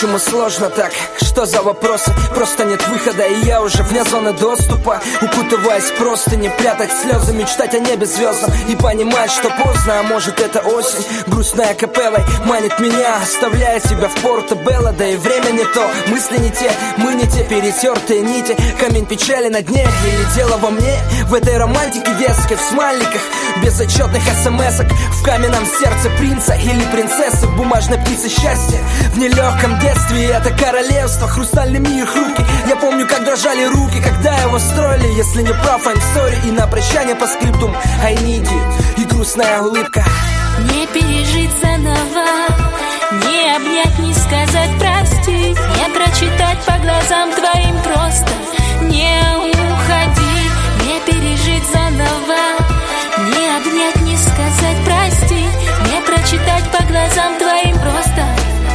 Почему сложно так? Что за вопросы? Просто нет выхода, и я уже вне зоны доступа. Укутываясь просто, не прятать слезы, мечтать о небе звездном и понимать, что поздно, а может это осень. Грустная капеллой манит меня, оставляя тебя в Порто-Белло. Да и время не то, мысли не те, мы не те, перетертые нити. Камень печали на дне, или дело во мне? В этой романтике детской, в смайликах, безотчетных смс-ок, в каменном сердце принца или принцессы, в бумажной птице счастья. В нелегком детстве это королевство, хрустальный мир, руки. Я помню, как дрожали руки, когда его строили. Если не прав, I'm sorry. И на прощание по скриптум I need you. И грустная улыбка. Не пережить заново, не обнять, не сказать прости, не прочитать по глазам твоим просто. Не уходи, не пережить заново, не обнять, не сказать прости, не прочитать по глазам твоим просто.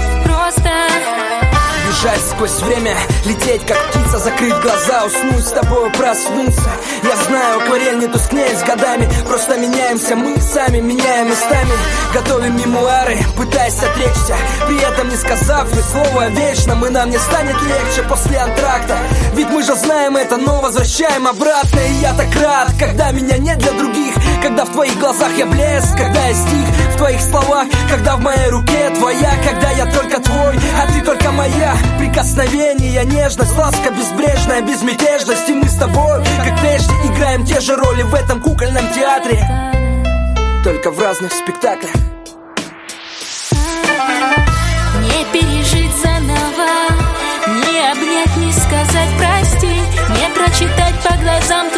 Бежать сквозь время, лететь как птица, закрыть глаза, уснуть с тобой, проснуться. Я знаю, акварель не тускнеет с годами, просто меняемся мы сами, меняем местами. Готовим мемуары, пытаясь отречься, при этом не сказав ни слова вечно. И нам не станет легче после антракта, ведь мы же знаем это, но возвращаем обратно. И я так рад, когда меня нет для других, когда в твоих глазах я блеск, когда я стих в твоих словах, когда в моей руке твоя, когда я только твой, а ты только моя. Прикосновение, нежность, ласка безбрежная, безмятежность. И мы с тобой, как прежде, играем те же роли в этом кукольном театре, только в разных спектаклях. Не пережить заново, не обнять, не сказать прости, не прочитать по глазам